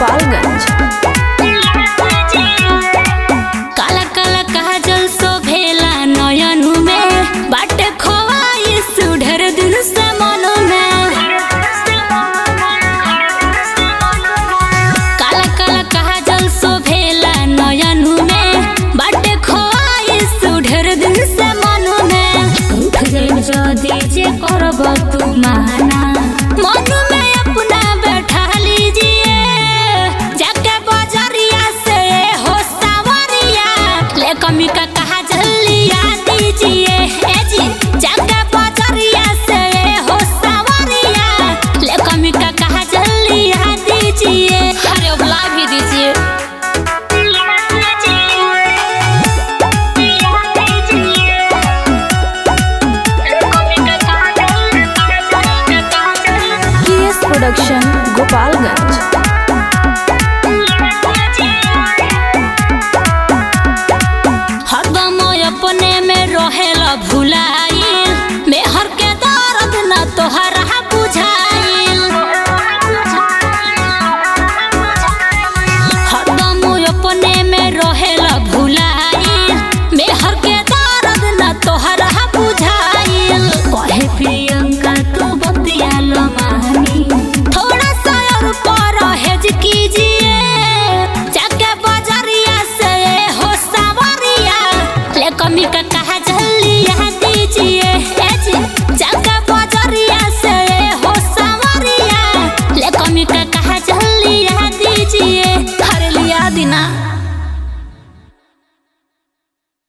गोपालगंज। काला काला काजल शोभेला नयन में, बाटे खोवाई सुधर दिन से मन में। काला काला काजल शोभेला नयन में, बाटे खोवाई सुधर दिन से मन में। उठ जाए जदी जे करब तू माना, मन में अपना बैठा लीजिए। जाके बजरिया से हो सावरिया, ले कमी का कहा जल्लिया दीजिए। ए जी जाके बजरिया से हो सावरिया, ले कमी का कहा जल्लिया दीजिए। अरे बुला भी दीजिए। KS production Gopalganj. हरदम अपने में रहेला भुला